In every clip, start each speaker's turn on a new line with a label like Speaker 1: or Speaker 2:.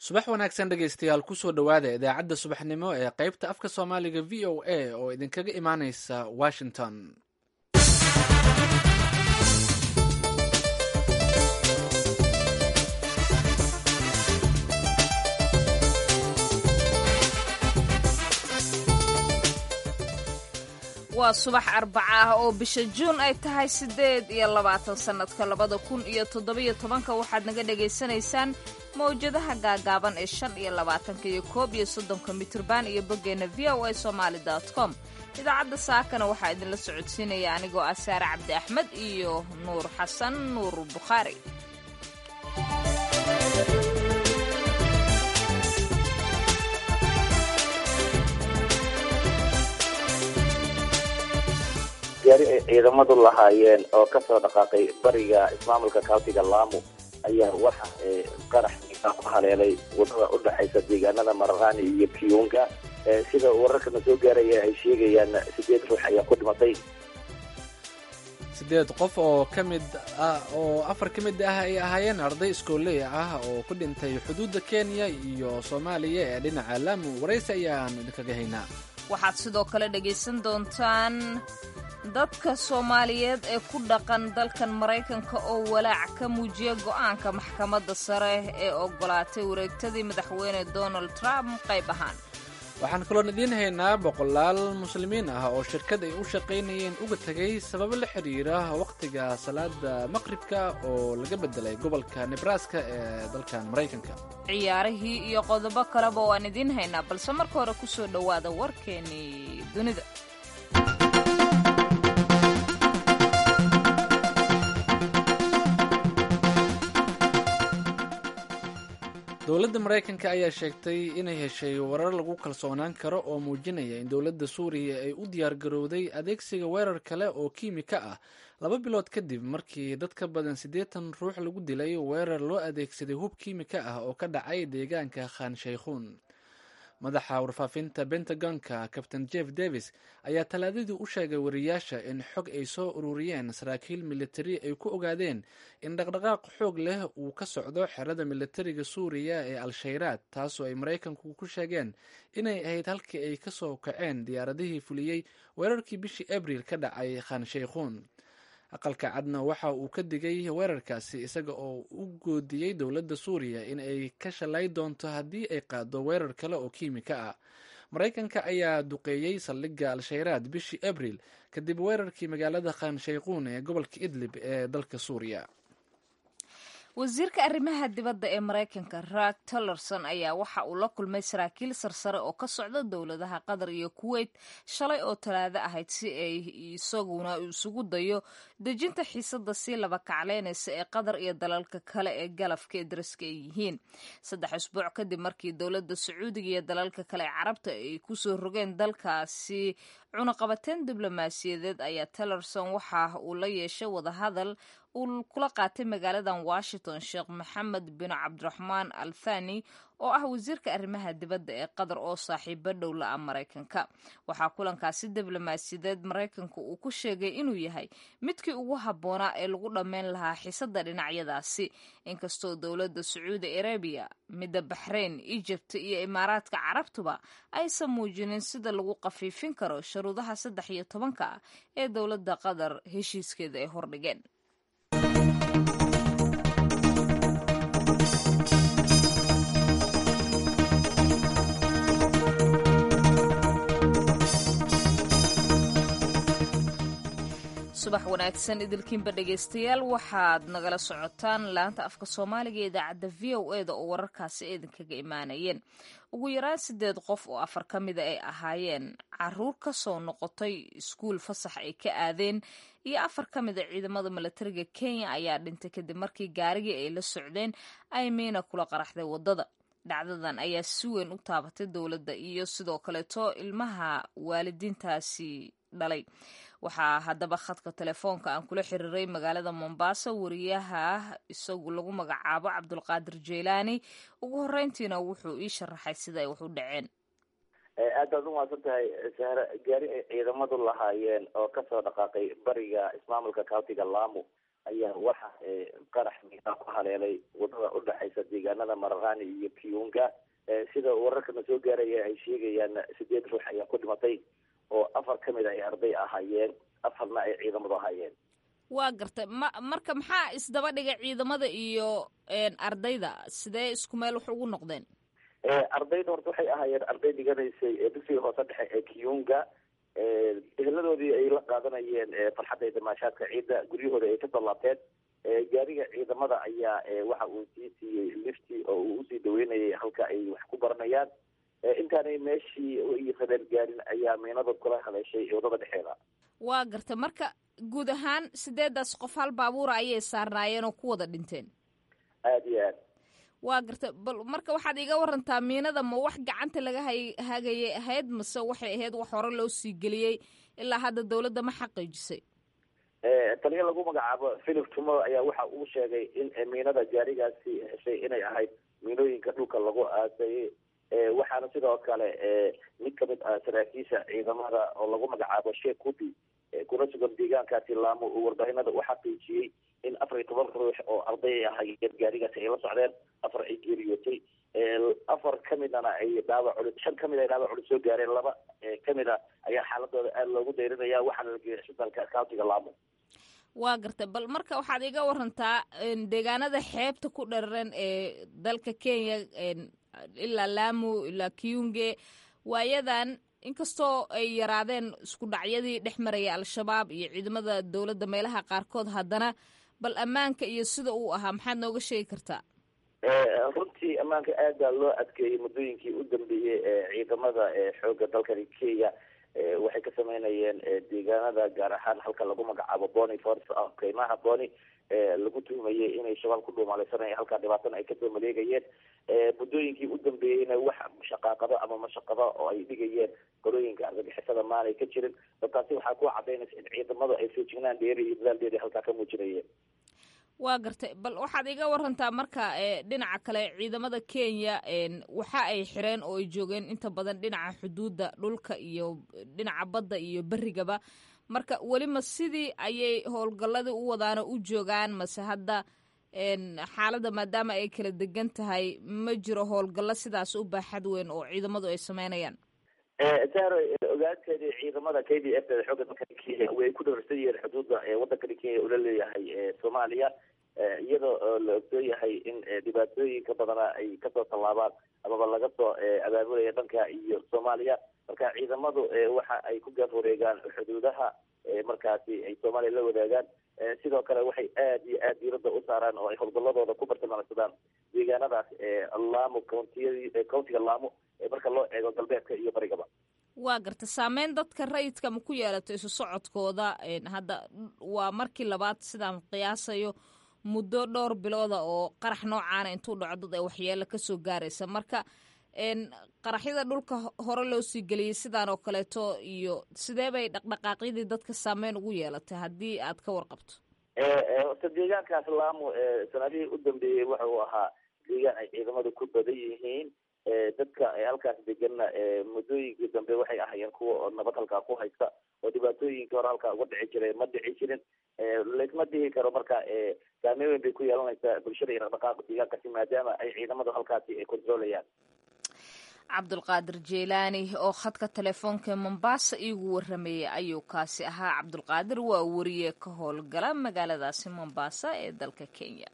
Speaker 1: subax wanaagsan dhegaystayaal kusoo dhowaada idaacadda subaxnimo ee qaybta afka soomaaliga v o a oo idinkaga imaaneysa washington.
Speaker 2: waa subax arbaca ah oo bisha juun ay tahay 8 sannadka 2017 waxaad naga dhagaysanaysaan mawjadaha gaagaaban ee 25 iyo 31 mitirban iyo boggeena voasomali.com. idaacadda saakana waxaa idinla socodsiinaya anigoo ah Saare Cabdi Axmed iyo Nuur Xasan Nuur Bukhaari.
Speaker 3: gaari ay ciidamadu lahaayeen oo ka soo dhaqaaqay bariga ismaamulka kauntiga Lamu ayaa waxa qarax ku haleelay wadada u dhaxaysa deegaanada Mararani iyo Kiunga. sida wararka soo gaaraya ay sheegayaan 8 ruux ayaa ku dhimatay.
Speaker 1: 8 qof oo kamid ah oo 4 kamid ah ay ahaayeen arday iskooley ah oo ku dhintay xuduudda Kenya iyo Soomaaliya ee dhinaca Lamu. waraysi ayaan idinkaga haynaa.
Speaker 2: waxaad sidoo kale dhagaysan doontaan dadka Soomaaliyeed ee ku dhaqan dalkan Mareykanka oo walaac ka muujiya go'aanka maxkamadda sare ee ogolaatay wareegtadii madaxweyne Donald Trump qayb ahaan.
Speaker 1: waxaan kaloo idiin haynaa boqolaal muslimiin ah oo shirkad ay u shaqaynayeen uga tagay sababo la xiriira waqtiga salaada maqribka oo laga bedelay gobolka Nebraska ee dalkan Mareykanka.
Speaker 2: ciyaarihii iyo qodobo kaleba waan idiin haynaa, balse marka hore ku soo dhowaada warkeenii dunida.
Speaker 1: dowladda Mareykanka ayaa sheegtay inay heshay warar lagu kalsoonaan karo oo muujinaya in dowladda Suuriya ay u diyaargarowday adeegsiga weerar kale oo kiimika ah 2 bilood kadib markii dad ka badan 80 ruux lagu dilay weerar loo adeegsaday hub kiimika ah oo ka dhacay deegaanka Khan Sheikhoun. madaxa warfaafinta Pentagonka Captain Jeff Davis ayaa talaadadii u sheegay wariyaasha in xog ay soo ururiyeen saraakiil militari ay ku ogaadeen in dhaqdhaqaaq xoog leh uu ka socdo xerada militariga Suuriya ee Al-Shayraad, taasoo ay Mareykanku ku sheegeen inay ahayd halkii ay ka soo kaceen diyaaradihii fuliyey weerarkii bishii Abriil ka dhacay Khan Sheikhoun. aqalka cadna waxa uu ka digay weerarkaasi isaga oo u goodiyey dowladda Suuriya in ay ka shalay doonto haddii ay qaado weerar kale oo kiimika ah. Mareykanka ayaa duqeeyey saldhigga Al-Shayraad bishii Abriil kadib weerarkii magaalada Khan Sheikhoun ee gobolka Idlib ee dalka Suuriya.
Speaker 2: wasiirka arrimaha dibadda ee Mareykanka Rex Tillerson ayaa waxa uu la kulmay saraakiil sarsare oo ka socda dowladaha Qatar iyo Kuwait shalay oo Talaado ahayd si ay isaguna isugu dayo dejinta xiisadda si laba kacleynaysa ee Qatar iyo dalalka kale ee galafka ee dariska ay yihiin. 3 usbuuc kadib markii dowladda Sacuudiga iyo dalalka kale ee Carabta ay ku soo rogeen dalkaasi cunaqabateyn diblomaasiyadeed ayaa Tillerson waxa uu la yeeshay wadahadal uu kula qaatay magaaladan Washington Sheekh Mohammed bin Cabdiraxmaan Al Thani oo ah wasiirka arrimaha dibadda ee Qatar oo saaxiibo dhow la ah Mareykanka. waxaa kulankaasi diblomaasiyadeed Mareykanka uu ku sheegay inuu yahay midkii ugu habboonaa ee lagu dhammayn lahaa xiisadda dhinacyadaasi, inkastoo dowladda Sacuudi Arabia, midda Bahrain, Egypt iyo Imaaraadka Carabtuba aysan muujinin sida lagu qafiifin karo shuruudaha 13 ah ee dowladda Qatar heshiiskeeda ay hordhigeen. subax wanaagsan idilkiinba dhegaystayaal, waxaad nagala socotaan laanta afka Soomaaliga ee idaacadda VOA oo wararkaasi idinkaga imaanayeen. ugu yaraan 8 qof oo 4 ka mid ay ahaayeen caruur ka soo noqotay iskuul fasax ay ka aadeen iyo 4 ka mid ciidamada militariga Kenya ayaa dhintay kadib markii gaarigii ay la socdeen ay miina kula qaraxday wadada. dhacdadan ayaa si weyn u taabatay dowladda iyo sidoo kaleeto ilmaha waalidiintaasi dhalay. waxaa haddaba khadka telefoonka aan kula xiriiray magaalada Mombasa wariyaha isagu lagu magacaabo Cabdulqaadir Jeelaani. ugu horeyntiina wuxuu ii sharaxay sida ay wax u dhaceen.
Speaker 3: aad baad u mahadsantahay Sahra. gaari ay ciidamadu lahaayeen oo ka soo dhaqaaqay bariga ismaamulka kauntiga Lamu ayaa waxa qarax miinaa ku haleelay wadada udhexaysa deegaanada mararani iyo kiunga. sida wararkana soo gaaraya ay sheegayaan 8 ruux ayaa ku dhimatay oo 4 kamid ay arday ahaayeen, 4na ay ciidamadu ahaayeen.
Speaker 2: waa gartay marka maxaa isdaba dhigay ciidamada iyo ardayda, sidee isku meel wax ugu noqdeen?
Speaker 3: ardayda horta waxay ahaayeen arday dhiganaysay dugsiga hoose dhexe ee kiunga. eheladoodii ay la qaadanayeen farxadda iyo damaashaadka ciidda, guryahooda ay ka dallaabteen. gaariga ciidamada ayaa waxa uu sii siiyey lifti oo uu usii dhaweynayay halka ay wax ku baranayaan. intaanay meeshii iyo rabeen gaarin ayaa miinada kula haleeshay wadada dhexeeda.
Speaker 2: waa gartay marka guud ahaan 8daas qof hal baabuura ayay saarnaayeen oo ku wada dhinteen?
Speaker 3: aad iyo aad.
Speaker 2: waa gartay bal marka waxaad iga warantaa miinada ma wax gacanta laga hagayay ahayd mase waxay ahayd wax hore loo sii geliyey ilaa hadda dawladda ma xaqiijisay?
Speaker 3: taliya lagu magacaabo Philip Tumo ayaa waxa uu sheegay in miinada gaarigaasi heshay inay ahayd miinooyinka dhulka lagu aasayay. waxaana sidoo kale mid kamid ah saraakiisha ciidamada oo lagu magacaabo Sheikh Kuti kuna sugan deegaankaasi Lamu uu warbaahinada u xaqiijiyey in 14 ruux oo arday ahaayeen gaarigaasi ay la socdeen, 4 ay geeriyootay, 4 kamidana ay dhaawac culus, 5 kamid ay dhaawac culus soo gaareen, 2 kamida ayaa xaaladooda aad loogu dayrinaya, waxaana la geeyay isbitaalka countiga Lamu.
Speaker 2: waa gartay bal marka waxaad iga warantaa deegaanada xeebta ku dhararan ee dalka Kenya ilaa Lamu ilaa Kiunge waayadan inkastoo ay yaraadeen isku dhacyadii dhex maraya al-shabaab iyo ciidamada dawladda meelaha qaarkood, haddana bal ammaanka iyo sida uu ahaa maxaad nooga sheegi kartaa?
Speaker 3: runtii ammaanka aad baa loo adkeeyey muddooyinkii u dambeeyey. ciidamada xoogga dalkani Kenya waxay ka sameynayeen deegaanada gaar ahaan halka lagu magacaabo Boni Forest kaymaha Boni lagu tuhumayay inay shabaab ku dhuumalaysanayeen, halkaa dhibaatana ay kasoo maleegayeen. muddooyinkii u dambeeyeyna wax shaqaaqado ama mashaqado oo ay dhigayeen golooyinka argagixisada maanay ka jirin. dadkaasi waxaa ku cadaynaysa in ciidamadu ay feejignaan dheeri iyo dadaal dheeri halkaa ka muujinayeen.
Speaker 2: waa gartay bal waxaad iga warantaa marka dhinaca kale ciidamada Kenya waxa ay xireen oo ay joogeen inta badan dhinaca xuduudda dhulka iyo dhinaca badda iyo berigaba, marka weli ma sidii ayay howlgalladii u wadaana u joogaan mase hadda xaaladda maadaama ay kala degan tahay ma jiro howlgallo sidaas u baaxad weyn oo ciidamadu ay sameynayaan?
Speaker 3: saaro ogaanteedii ciidamada KDF ee xoogga dalka Kenya way ku dhowrsan yihiin xuduudda waddanka Kenya uu la leeyahay Soomaaliya, iyadoo la ogsoon yahay in dhibaatooyinka badana ay kasoo tallaabaan amaba laga soo abaabulaya dhanka iyo Soomaaliya. marka ciidamadu waxa ay ku gaaf wareegaan xuduudaha markaasi ay Soomaaliya la wadaagaan. sidoo kale waxay aad iyo aad diiradda u saaraan oo ay howlgalladooda ku bartilmaamsadaan deegaanadaas Lamu countiga Lamu marka loo eego galbeedka iyo barigaba.
Speaker 2: waa garta saameyn dadka rayidka ma ku yeelato isu socodkooda? hadda waa markii labaad sidaan qiyaasayo muddo dhowr bilooda oo qarax noocaana intuu dhaco dad ay waxyeelo kasoo gaaraysa, marka qaraxyada dhulka hore loo sii geliyey sidaan oo kaleeto iyo sidee bay dhaqdhaqaaqyadii dadka saameyn ugu yeelatay haddii aad ka warqabto?
Speaker 3: deegaankaas Lamu sanadihii u dambeeyey waxa uu ahaa deegaan ay ciidamadu ku badan yihiin. dadka halkaas deganna muddooyinkii dambe waxay ahaayeen kuwa oo nabad halkaa ku haysta, oo dhibaatooyinkii hore halkaa uga dhici jiray ma dhici jirin. laysma dhihi karo marka saameyn weyn bay ku yeelanaysaa bulshada iyo dhaqdhaqaaqa deegaankaasi maadaama ay ciidamadu halkaasi ay kontroolayaan.
Speaker 2: cabdulqaadir jeelaani oo khadka telefoonka Mombasa iigu waramayay ayuu kaasi ahaa. cabdulqaadir waa wariye ka howlgala magaaladaasi Mombasa ee dalka Kenya.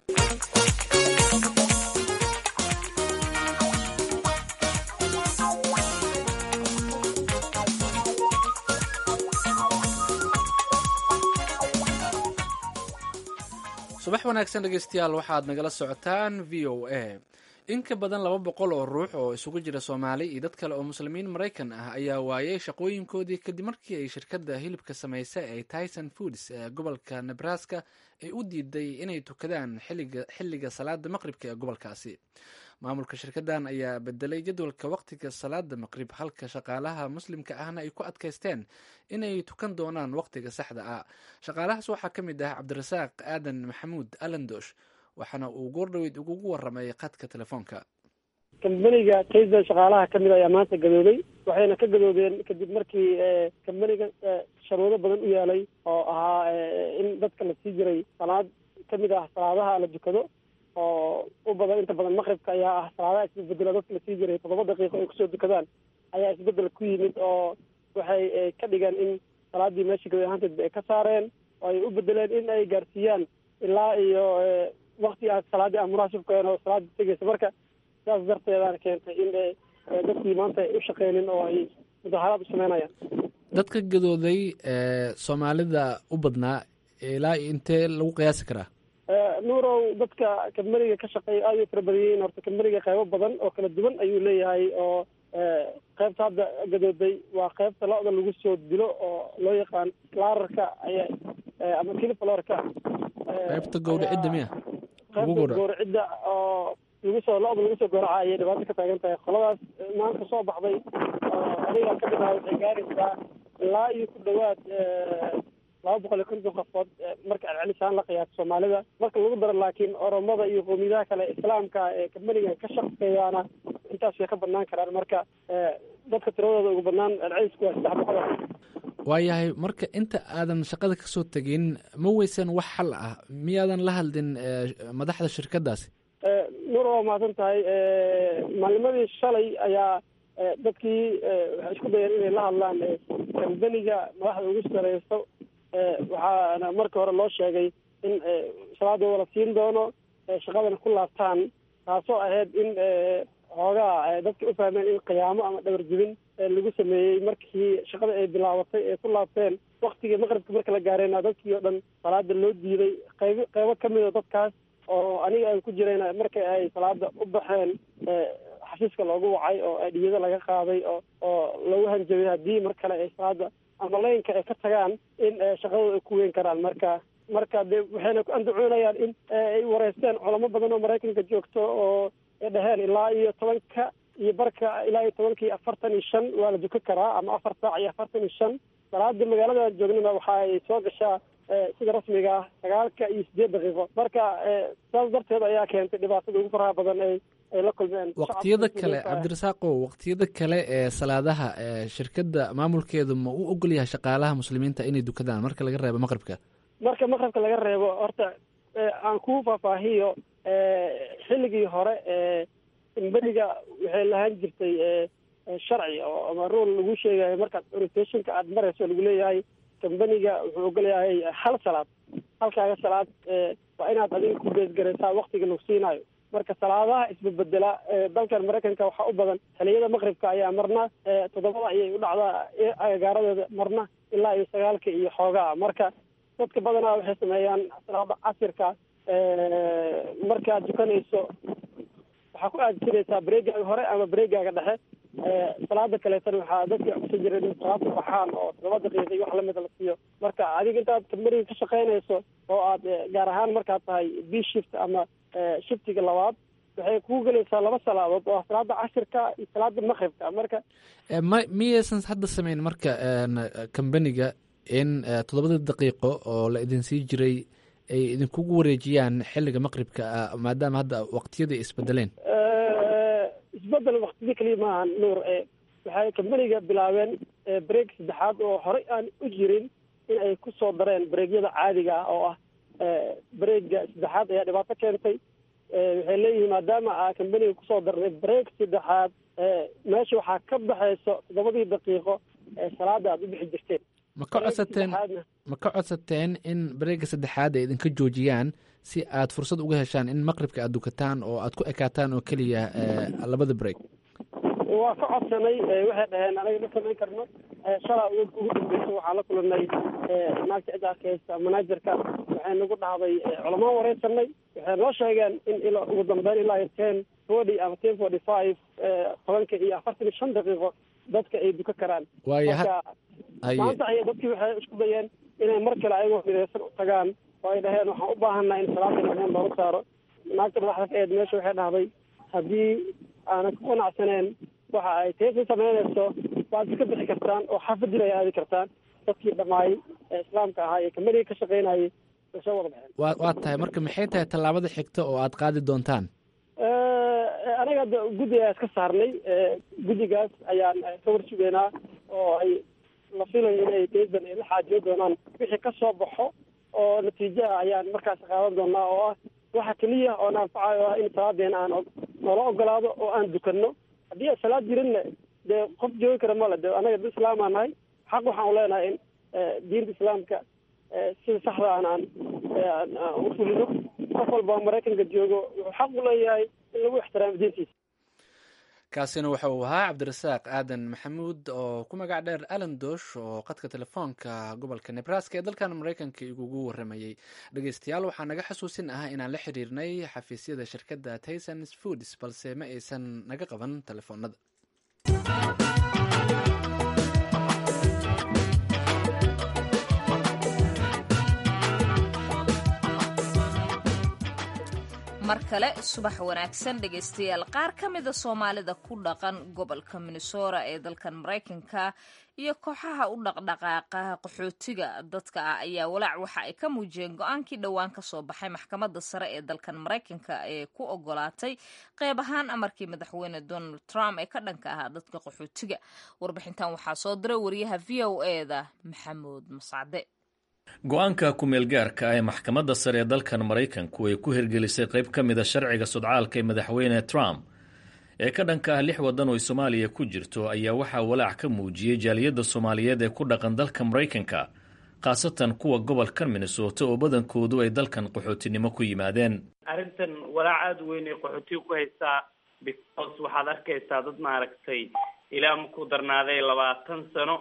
Speaker 1: subax wanaagsan dhegeystayaal, waxaad nagala socotaan VOA. in ka badan 200 oo ruux oo isugu jira Soomaali iyo dad kale oo muslimiin Maraykan ah ayaa waayay shaqooyinkoodii kadib markii ay shirkadda hilibka samaysa ee Tyson Foods ee gobolka Nebraska ay u diiday inay tukadaan xilliga salaada maqribka ee gobolkaasi. maamulka shirkaddan ayaa bedelay jadwalka waqtiga salaada maqrib, halka shaqaalaha muslimka ahna ay ku adkaysteen inay tukan doonaan waqtiga saxda ah. shaqaalahaas waxaa ka mid ah Cabdirasaaq Aadan Maxamuud Alandosh, waxaana uu goordhoweyd ugugu waramay khadka telefoonka.
Speaker 4: kambaniga taysan shaqaalaha ka mid ayaa maanta gadoobay waxayna ka gadoobeen kadib markii kambaniga sharuudo badan u yaalay oo ahaa in dadka la sii jiray salaad ka mid ah salaadaha la dukado oo u badan inta badan maqribka ayaa ah salaadaha isbedbedela dadka lasii jiray 7 daqiiqo ay kusoo dukadaan ayaa isbedel ku yimid oo waxay ka dhigeen in salaadii meeshii gadoy ahaanteed ay ka saareen oo ay u bedeleen in ay gaarsiiyaan ilaa iyo waqti aad salaadii aan munaasib ka oo salaadii tegaysa marka saas darteedaan keentay in dadkii maanta ay u shaqeynin oo ay mudaharaad u sameynayaan
Speaker 1: dadka gadooday soomaalida u badnaa ilaa intee lagu qiyaasi karaa
Speaker 4: nuurow dadka kambaniga ka shaqeeya aad u fara badan yihiin horta kambaniga qaybo badan oo kala duwan ayuu leeyahay oo qaybta hadda gadooday waa qaybta lo-da lagu soo dilo oo loo yaqaan lararka ama kiliflorka
Speaker 1: qaybta gowracidda miya
Speaker 4: qaybta gowracidda oo lo-da lagu soo gowraca ayay dhibaato ka taagan tahay qoladaas maanta soo baxday oo aniga ka mid aha waxay gaaraysaa ilaa iyo ku dhawaad 250 qofood marka celcelisaan la qiyaaso soomaalida marka lagu daro laakiin oromada iyo qowmiyadaha kale islaamka ee kambaniga ka shaqeeyaana intaas way ka badnaan karaan marka dadka tiradooda ugu badnaan celcelisku waa 300.
Speaker 1: waayahay marka inta aadan shaqada kasoo tegin ma weysan wax xal ah miyaadan la hadlin madaxda shirkadaasi
Speaker 4: nur waa mahadsan tahay maalnimadii shalay ayaa dadkii waxay isku dayeen inay la hadlaan kambaniga madaxda ugu sareyso waxaana marka hore loo sheegay in salaadooda la siin doono shaqadana ku laabtaan taasoo ahayd in hoogaa dadka u fahmeen in qiyaamo ama dhabar jibin lagu sameeyey markii shaqada ay bilaabatay ee ku laabteen waktigii maqribka marka la gaareyna dadkii oo dhan salaada loo diiday qaybo ka mid a dadkaas oo aniga ay ku jireen marka ay salaada u baxeen xafiiska loogu wacay oo adhiyada laga qaaday oo lagu hanjabay haddii mar kale ay salaada ama laynka ay ka tagaan in shaqadooda ay ku weyn karaan marka de waxayna ku andacoonayaan in ay wareysteen culamo badan oo maraykanka joogto oo ay dhaheen ilaa iyo 10 iyo barka ilaa iyo 10:45 waa la dukan karaa ama 4 saac iyo 45 salaada magaalada joognana waxa ay soo gashaa sida rasmiga ah 9 iyo 8 daqiiqo marka saas darteed ayaa keentay dhibaatada ugu faraha badan ay la kulmeen
Speaker 1: waqtiyada kale cabdirasaaqo waqtiyada kale ee salaadaha shirkadda maamulkeedu ma u ogol yahay shaqaalaha muslimiinta inay dukadaan marka laga reebo maqribka
Speaker 4: laga reebo horta aan ku faahfaahiyo xilligii hore kambaniga waxay lahaan jirtay sharci oo ama rule lagu sheegayo markaad orientationka aad marayso lagu leeyahay kambaniga wuxuu ogol yahay hal halkaaga salaad waa inaad adiga ku beesgaraysaa waqtiga lagu siinaayo marka salaadaha isbedbedela dalkan maraykanka waxaa u badan xiliyada maqribka ayaa marna 7 ayay u dhacdaa agagaaradeeda marna ilaa iyo 9 iyo xoogaa marka dadka badanaa waxay sameeyaan salaada casirka markaad dukanayso waxaa ku aadsanaysaa bareegaaga hore ama bareegaaga dhexe salaada kaleetana waxaa dadka kusa jira in salaada baxaan oo 7 daqiiqa iyo wax lamida la siiyo marka adiga intaad kambaniga ka shaqaynayso oo aad gaar ahaan markaad tahay b shift ama shiftiga labaad waxay kugu gelaysaa 2 salaadood oo salaada casirka iyo salaada maqribka marka
Speaker 1: miyaysan hadda samayn marka kambaniga in 7 daqiiqo oo la idin sii jiray ay idinkugu wareejiyaan xilliga maqribka maadaama hadda waqtiyada isbedeleen
Speaker 4: isbedel waqtiyada kaliya maahan nuur waxay kambaniga bilaabeen break saddexaad oo horey aan u jirin in ay ku soo dareen breegyada caadiga ah oo ah breega saddexaad ayaa dhibaato keentay waxay leeyihiin maadaama kambaniga kusoo darnay break saddexaad meesha waxaa ka baxayso 7 daqiiqo salaada aad u bixi jirteen
Speaker 1: ma ka codsateen in bareega saddexaad ay idinka joojiyaan si aad fursad uga heshaan in maqribka aad dukataan oo aad ku ekaataan oo keliya 2 break
Speaker 4: waa ka codsanay waxay dhaheen anaga ma samayn karno shalaa ugu dambeysa waxaa la kulanay naagta cid arkeysa managerka waxay nagu dhahday culamaan wareysanay waxay noo sheegeen in ugu dambeyn ilaa 10:40 ama 10:45 tobanka iyo 45 daqiiqo dadka ay duka karaan maanta ayay dadkii waxay isku dayeen inay mar kale ayagoo midaysan u tagaan oo ay dhaheen waxaan u baahanaa in salaada imaam looga saaro naagta madaxda ka eed meesha waxay dhahday haddii aanan ku qanacsaneen waxa ay teesa samaynayso waad iska bixi kartaan oo xaafadina ay aadi kartaan dadkii dhammaay ee islaamka ahaa ee kambaniga ka shaqaynayay way soo wada baxeen
Speaker 1: waa tahay marka maxay tahay tallaabada xigta oo aad qaadi doontaan
Speaker 4: anaga guddi ayaa iska saarnay, guddigaas ayaan ka warsugeynaa oo ay la filayo inay daydan ay la xaajiyo doonaan wixii ka soo baxo oo natiijaha ayaan markaas qaadan doonaa oo ah waxa keliya oo naanfacayo ah in salaadeena aan noola ogolaado oo aan dukanno. haddii salaad jirinna dee qof joogi kara male, de anaga dad islaamaa nahay, xaq waxaan u leenahay in diinta islaamka sida saxda aan u fulino. qof walba maraykanka joogo wuxuu xaq u leeyahay in lagu ixtiraamo diintiisa.
Speaker 1: kaasina waxa uu ahaa cabdirasaaq aadan maxamuud oo ku magac dheer alan doosh oo qadka telefoonka gobolka nebraska ee dalkan maraykanka igugu waramayey. dhegeystayaal waxaa naga xasuusin ah inaan la xiriirnay xafiisyada shirkadda Tysons Foods balse ma aysan naga qaban telefoonada.
Speaker 2: mar kale subax wanaagsan dhegaystayaal. qaar ka mida soomaalida ku dhaqan gobolka Minnesota ee dalkan Maraykanka iyo kooxaha u dhaqdhaqaaqa qaxootiga dadka ah ayaa walaac waxa ay ka muujiyeen go-aankii dhowaan ka soo baxay maxkamadda sare ee dalkan Maraykanka ee ku ogolaatay qeyb ahaan amarkii madaxweyne Donald Trump ee ka dhanka ahaa dadka qaxootiga. warbixintan waxaa soo diray wariyaha VOA-da Maxamuud Mascade.
Speaker 5: go-aanka ku-meelgaarka ah ee maxkamadda sare ee dalkan maraykanku ay ku hirgelisay qayb ka mida sharciga sodcaalka ee madaxweyne Trump ee ka dhanka ah 6 waddan oo Soomaaliya ku jirto ayaa waxaa walaac ka muujiyey jaaliyadda Soomaaliyeed ee ku dhaqan dalka Maraykanka, khaasatan kuwa gobolkan Minnesota oo badankoodu ay dalkan qaxootinimo ku yimaadeen.
Speaker 6: arrintan walaac aad weyn ay qaxootiga ku haysaa because waxaad arkaysaa dad maaragtay ilaa markuu darnaaday 20 sano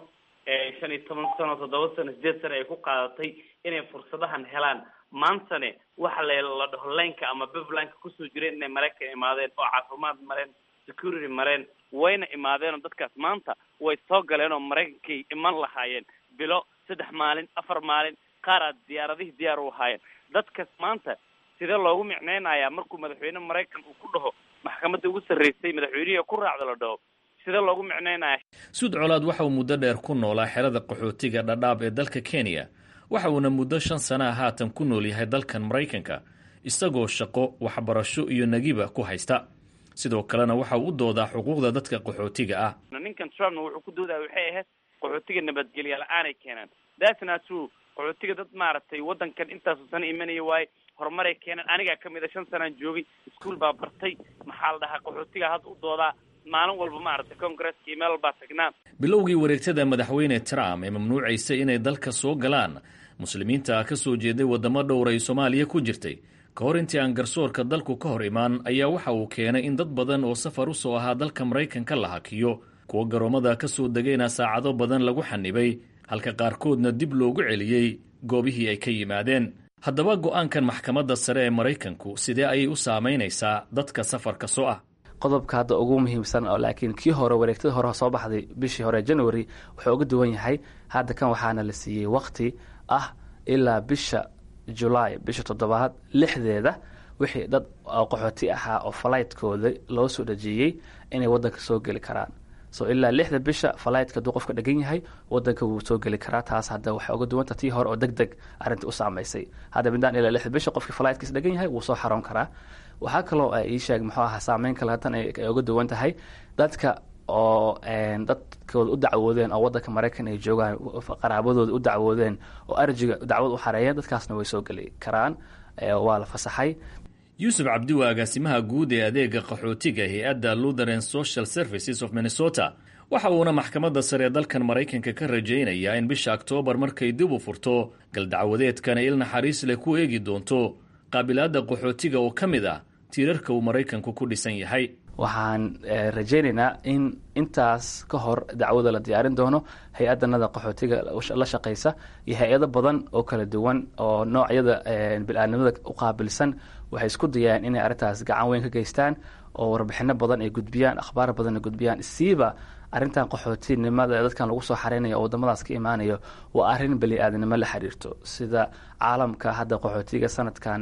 Speaker 6: 15 sano 7 sano 8 sano ay ku qaadatay inay fursadahan helaan. maantane waxa la dhaho leenka ama biblanka kusoo jireen inay Maraykan imaadeen oo caafimaad mareen, security mareen, wayna imaadeen oo dadkaas maanta way soo galeen oo Maraykankay iman lahaayeen bilo 3 maalin 4 maalin qaar diyaaradihii diyaar u ahaayeen. dadkaas maanta sida loogu micneynayaa markuu madaxweyne Maraykan uu ku dhaho maxkamadda ugu sarreysay madaxweynaha ku raacdo la dhaho sida loogu micneynaya.
Speaker 5: Suud Colaad waxa uu muddo dheer ku noolaa xerada qaxootiga Dadaab ee dalka Kenya, waxa uuna muddo 5 sano haatan ku nool yahay dalkan Maraykanka isagoo shaqo, waxbarasho iyo nagiba ku haysta. sidoo kalena waxa uu u doodaa xuquuqda dadka qaxootiga ah.
Speaker 6: ninkan Trump wuxuu ku doodaa waxay ahayd qaxootiga nabadgelyo la'aan ay keenaan. that's not true. qaxootiga dad maaragtay wadankan intaas sano imanaya waay horumar ay keenaan. aniga kamid 5 sanaan joogay iskuul baa bartay, maxaa la dhahaa qaxootiga had u doodaa maalin walba maaragtay Congress-ka email baa tagnaa.
Speaker 5: bilowgii wareegtada madaxweyne Trump ee mamnuucaysay inay dalka soo galaan muslimiinta ka soo jeeday wadamo dhowr ay Soomaaliya ku jirtay ka hor intii aan garsoorka dalku ka hor imaan ayaa waxa uu keenay in dad badan oo safar u soo ahaa dalka Maraykanka la hakiyo, kuwa garoomada ka soo degayna saacado badan lagu xanibay, halka qaarkoodna dib loogu celiyey goobihii ay ka yimaadeen. haddaba go-aankan maxkamadda sare ee Maraykanku sidee ayay u saameynaysaa dadka safarka soo ah?
Speaker 7: qodobka hadda ugu muhiimsan oo laakiin kii hore wareegtada hore soo baxday bishii hore January wuxuu uga duwan yahay. hadda kan waxaana la siiyey waqti ah ilaa bisha July bisha 7 6deeda wixii dad qaxooti ahaa oo flightkooda loo soo dhajiyay inay wadanka soo gali karaan. so ilaa 6 bisha flightka duu qofka dhagan yahay wadanka wuu soo gali karaa. taas hadda waxa uga duwan tahay hore oo degdeg arinta u saameysay. hadda midaan ilaa 6 bisha qofkii flightkiisa dhagan yahay wuu soo xaroon karaa. waxaa kaloo ay sheeg muxuu ahaa saameyn kale tan ay uga duwan tahay dadka oo dadkooda u dacwoodeen oo wadanka Maraykan ay joogaan qaraabadooda u dacwoodeen oo arjiga dacwad u xareeyeen dadkaasna way soo gali karaan. waa la fasaxay.
Speaker 5: Yusuf Cabdi waa agaasimaha guud ee adeega qaxootiga hay'adda Lutheran Social Services of Minnesota. waxa uuna maxkamadda sare ee dalkan Maraykanka ka rajaynayaa in bisha Oktoobar markay dib u furto gal dacwadeedkana il naxariis leh ku eegi doonto qaabilaadda qaxootiga oo ka mid ah tiirarka uu Maraykanku ku dhisan yahay.
Speaker 7: waxaan rajaynaynaa in intaas ka hor dacwada la diyaarin doono hay-adanada qaxootiga la shaqeysa iyo hay-ado badan oo kala duwan oo noocyada bil'aadnimada u qaabilsan waxay isku dayaan inay arrintaas gacan weyn ka geystaan oo warbixino badan ay gudbiyaan, akhbaar badan ay gudbiyaan. siiba arrintan qaxootinimada ee dadkan lagu soo xareynayo oo wadamadaas ka imaanayo waa arrin bani'aadanimo la xiriirto. sida caalamka hadda qaxootiga sanadkan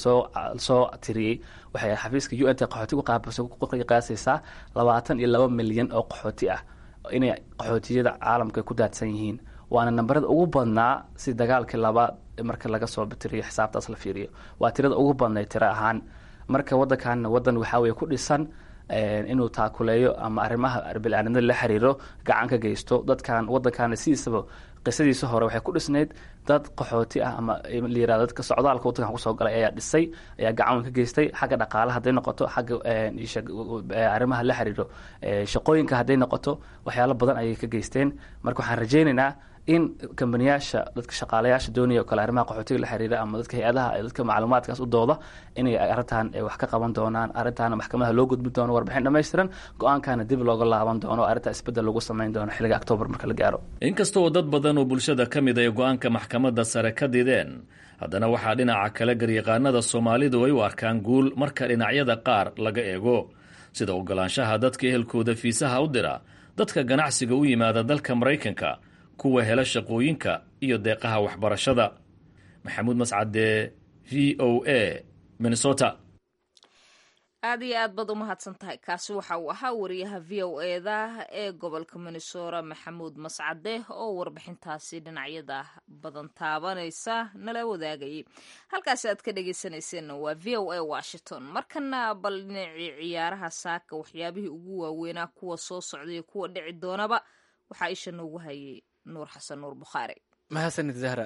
Speaker 7: soo tiriyey waxay xafiiska UN qaxootiga ku qiyaasaysaa 22 milyan oo qaxooti ah inay qaxootiyada caalamka ku daadsan yihiin. waana nambarada ugu badnaa si dagaalkii labaad marka laga soo bitiriyo xisaabtaas la fiiriyo. waa tirada ugu badnay tiro ahaan. marka wadankan wadan waxaa weeye ku dhisan inuu taakuleeyo ama arrimaha bilaadanimada la xiriiro gacan ka geysto dadkan waddankaana sidiisaba qisadiisa hore waxay ku dhisnayd dad qaxooti ah ama la yirahdo dadka socdaalka waddankan kusoo galay ayaa dhisay, ayaa gacan ka geystay xagga dhaqaalaha hadday noqoto, xagga arrimaha la xiriiro shaqooyinka hadday noqoto, waxyaalo badan ayay ka geysteen. marka waxaan rajaynaynaa in kambaniyaasha dadka shaqaalayaasha doonaya oo kale arrimaha qaxootiga la xiriira ama dadka hay-adaha ee dadka macluumaadkaas u dooda inay arrintan wax ka qaban doonaan, arrintaana maxkamadaha loo gudbin doono warbixin dhammaystiran, go-aankaana dib looga laaban doono, arrintaa isbeddel lagu samayn doono xilliga October marka la gaaro.
Speaker 5: inkasta oo dad badan oo bulshada ka mid ay go-aanka maxkamadda sare ka dideen, haddana waxaa dhinaca kale garyaqaanada Soomaalidu ay u arkaan guul marka dhinacyada qaar laga eego, sida ogolaanshaha dadka ehelkooda fiisaha u dira, dadka ganacsiga u yimaada dalka Maraykanka, kuwa hela shaqooyinka iyo deeqaha waxbarashada. Maxamuud Mascade, VOA, Minnesota.
Speaker 2: aad iyo aad baad u mahadsan tahay. kaasi waxa uu ahaa wariyaha VOA-da ee gobolka Minnesota Maxamuud Mascade oo warbixintaasi dhinacyada badan taabanaysa nala wadaagayay. halkaasi aad ka dhageysanayseena waa VOA Washington. markana bal dhinacii ciyaaraha saaka waxyaabihii ugu waaweynaa kuwa soo socday kuwa dhici doonaba waxaa isha noogu hayay nuur xasan nuur bukhaari.
Speaker 1: mahadsanid Zahra.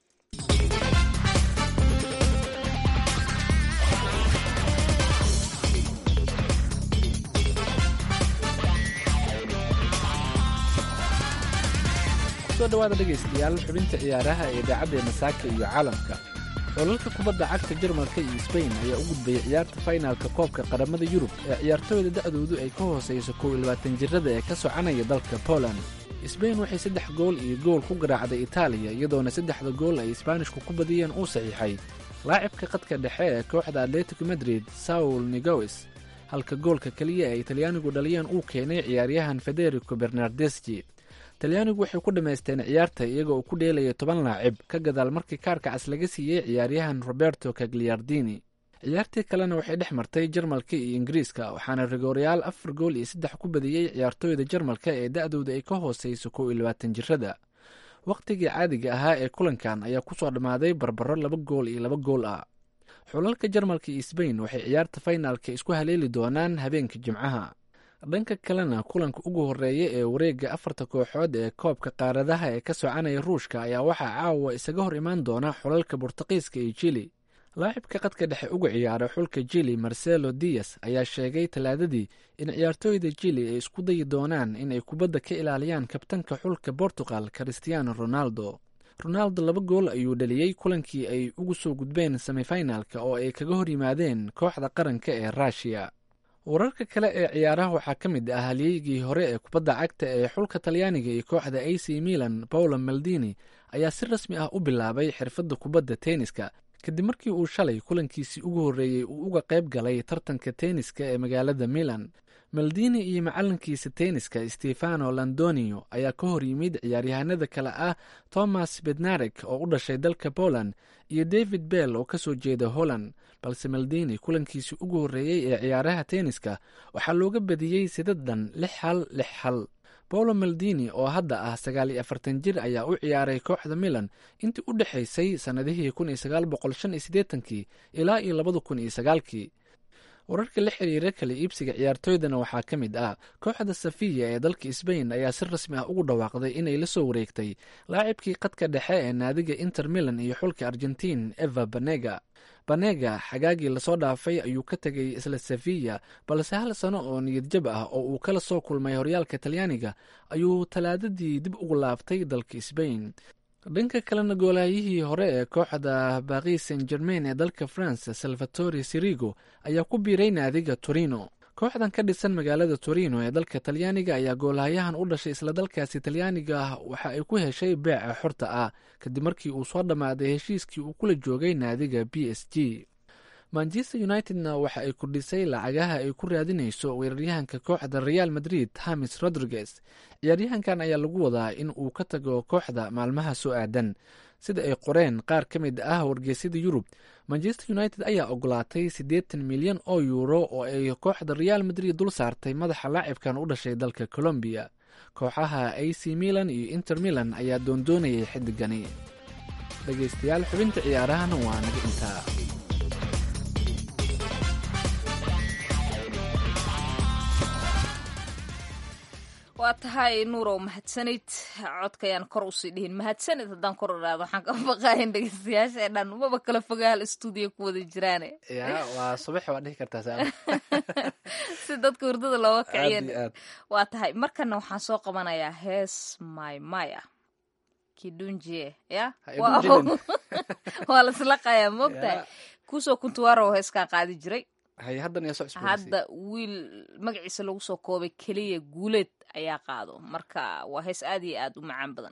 Speaker 1: soo dhawaada dhegaystayaal xubinta ciyaaraha ee idaacaddeena saaka iyo caalamka. xulalka kubadda cagta Jarmalka iyo Spain ayaa u gudbaya ciyaarta finalka koobka qaramada Yurub ee ciyaartooyda da'doodu ay ka hooseyso 21 jirada ee ka soconaya dalka Poland. Spain waxay 3 gool iyo gool ku garaacday Itaaliya, iyadoona 3 gool ay Isbaanishku ku badiyeen uu saxiixay laacibka qadka dhexe ee kooxda Atletico Madrid Saul Niguez, halka goolka kaliya ee Talyaanigu dhaliyeen uu keenay ciyaaryahan Federico Bernardeschi. Talyaanigu waxay ku dhameysteen ciyaarta iyagoo ku dheelaya 10 laacib ka gadaal markii kaarka cas laga siiyay ciyaaryahan Roberto Cagliardini. ciyaartii kalena waxay dhex martay Jarmalka iyo Ingiriiska, waxaana rigoorayaal 4 gool iyo 3 ku badiyay ciyaartooyda Jarmalka ee da'dooda ay ka hooseyso 21 jirada. waqtigii caadiga ahaa ee kulankan ayaa ku soo dhamaaday barbaro 2 gool iyo 2 gool ah. xulalka Jarmalka iyo Spain waxay ciyaarta finalka isku haleeli doonaan habeenka Jimcaha. dhanka kalena kulanka ugu horeeya ee wareega 4 kooxood ee koobka qaaradaha ee ka soconaya Ruushka ayaa waxaa caawa isaga hor imaan doona xulalka Boortaqiiska iyo Chile. laacibka qadka dhexe uga ciyaara xulka Chile Marcelo Diaz ayaa sheegay Talaadadii in ciyaartooyda Chile ay isku dayi doonaan in ay kubadda ka ilaaliyaan kabtanka xulka Portugal Cristiano Ronaldo. 2 gool ayuu dhaliyay kulankii ay ugu soo gudbeen semifinalka oo ay kaga hor yimaadeen kooxda qaranka ee Russia. wararka kale ee ciyaaraha waxaa ka mid ah halyeygii hore ee kubadda cagta ee xulka Talyaaniga iyo kooxda AC Milan Paolo Maldini ayaa si rasmi ah u bilaabay xirfadda kubadda tenniska kadib markii uu shalay kulankiisii ugu horreeyey uu uga qayb galay tartanka tenniska ee magaalada Milan. Maldini iyo macalinkiisa tenniska Stefano Landonio ayaa ka hor yimid ciyaaryahanada kale ah Thomas Bednarek oo u dhashay dalka Poland iyo David Bell oo ka soo jeeda Holland, balse Maldini kulankiisii ugu horreeyey ee ciyaaraha tenniska waxaa looga badiyey 6-6. Paolo Maldini oo hadda ah 49 jir ayaa u ciyaaray kooxda Milan intii u dhaxaysay sanadihii 1985 ilaa 2009. wararka la xiriira kala iibsiga ciyaartooydana waxaa ka mid ah kooxda Sevilla ee dalka Spain ayaa si rasmi ah ugu dhawaaqday inay la soo wareegtay laacibkii qadka dhexe ee naadiga Inter Milan iyo xulka Argentine Eva Banega. Banega xagaagii lasoo dhaafay ayuu ka tegay isla Sevilla, balse 1 sano oo niyad jab ah oo uu kala soo kulmay horyaalka Talyaaniga ayuu Talaadadii dib ugu laabtay dalka Spain. dhanka kalena goolaayihii hore ee kooxda Paris Saint-Germain ee dalka France Salvatore Sirigu ayaa ku biiray naadiga Torino. kooxdan ka dhisan magaalada Torino ee dalka Talyaaniga ayaa goolaayahan u dhashay isla dalkaasi Talyaaniga waxa ay ku heshay beeca xorta ah kadib markii uu soo dhammaaday heshiiskii uu kula joogay naadiga PSG. Manchester United-na waxa ay kordhisay lacagaha ay ku raadinayso weeraryahanka kooxda Real Madrid James Rodriguez. ciyaaryahankan ayaa lagu wadaa in uu ka tago kooxda maalmaha soo aadan. sida ay qoreen qaar ka mid ah wargeysyada Yurub, Manchester United ayaa ogolaatay 80 milyan oo euro oo ay kooxda Real Madrid dul saartay madaxa laacibkan u dhashay dalka Colombia. kooxaha AC Milan iyo Inter Milan ayaa doondoonayay xidigani. dhageystayaal xubinta ciyaarahana waa naga intaa.
Speaker 2: waa tahay nuurow mahadsanid codkayaan kor usii dhihin mahadsanid haddaan kor iraado waxaan ka baqaahin dhegeystayaasha ee dhan maba kala fogaa hal stuudiyo ku wada jiraane
Speaker 1: ya waa subax waa dhihi kartaa saa
Speaker 2: si dadka hurdada looga kiciyan waa tahay markana waxaan soo qabanayaa hees maymaya kidunjie ya waa laslaqayaa moogtahay kusoo kuntuwarow heeskaa qaadi jiray hadda wiil magaciisa lagu soo koobay keliya guuleed ayaa qaado marka waa hees aad iyo aad u macaan badan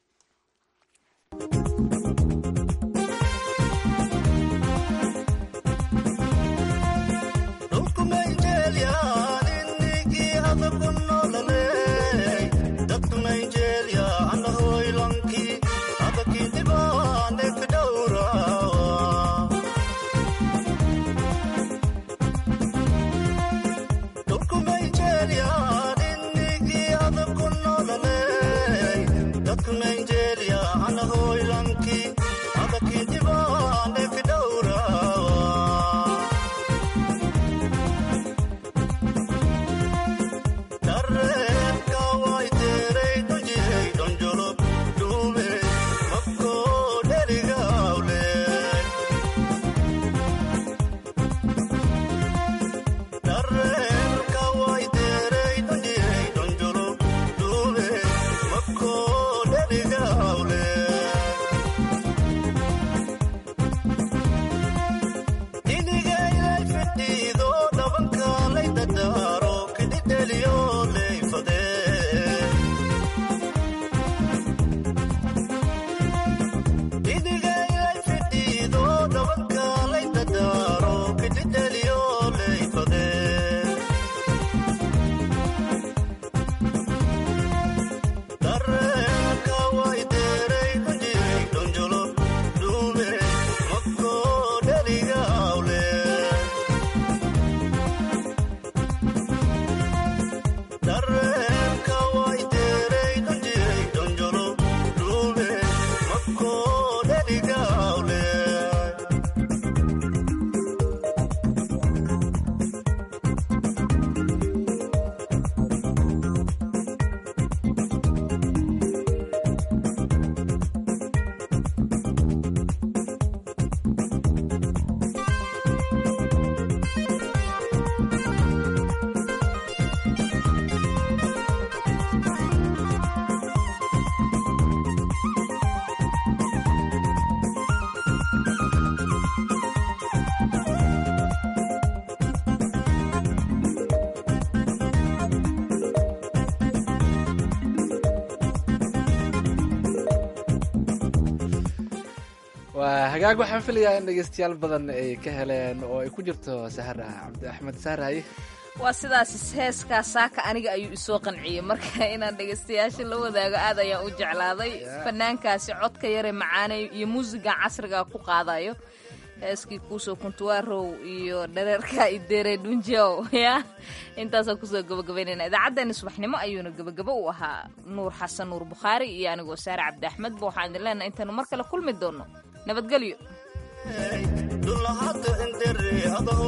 Speaker 1: hagaag waxaan filayaa in dhegeystayaal badan ay ka heleen oo ay ku jirto sahra cabdi axmed sahraye
Speaker 2: waa sidaas heeskaa saaka aniga ayuu isoo qanciyey marka inaan dhegeystayaasha la wadaago aad ayaan u jeclaaday fanaankaasi codka yare macaanay iyo muusiga casriga ku qaadayo heeskii kuusoo kuntuwarow iyo dhareerka ideere dhunjow ya intaasaan kusoo gabagabaynayna idaacaddeenna subaxnimo ayuuna gabagabo u ahaa nuur xasan nuur bukhaari iyo anigoo saare cabdi axmedba waxaan idin leenahay intaanu mar kale kulmi doono nabadgelyo